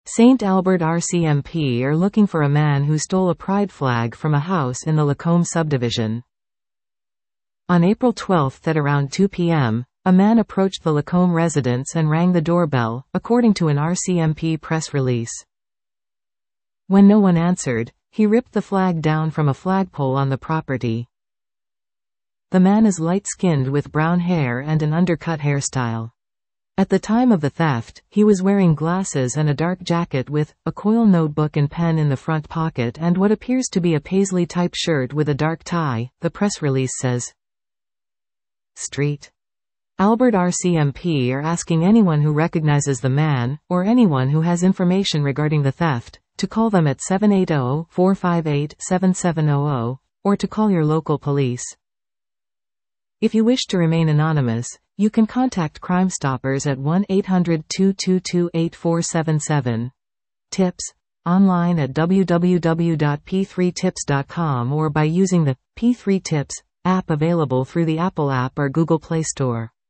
St. Albert RCMP are looking for a man who stole a pride flag from a house in the Lacombe subdivision. On April 12 at around 2 p.m., a man approached the Lacombe residence and rang the doorbell, according to an RCMP press release. When no one answered, he ripped the flag down from a flagpole on the property. The man is light-skinned with brown hair and an undercut hairstyle. At the time of the theft, he was wearing glasses and a dark jacket with a coil notebook and pen in the front pocket and what appears to be a paisley-type shirt with a dark tie, the press release says. St. Albert RCMP are asking anyone who recognizes the man, or anyone who has information regarding the theft, to call them at 780-458-7700, or to call your local police. If you wish to remain anonymous, you can contact Crime Stoppers at 1-800-222-8477. Tips, online at www.p3tips.com or by using the P3 Tips app available through the Apple App or Google Play Store.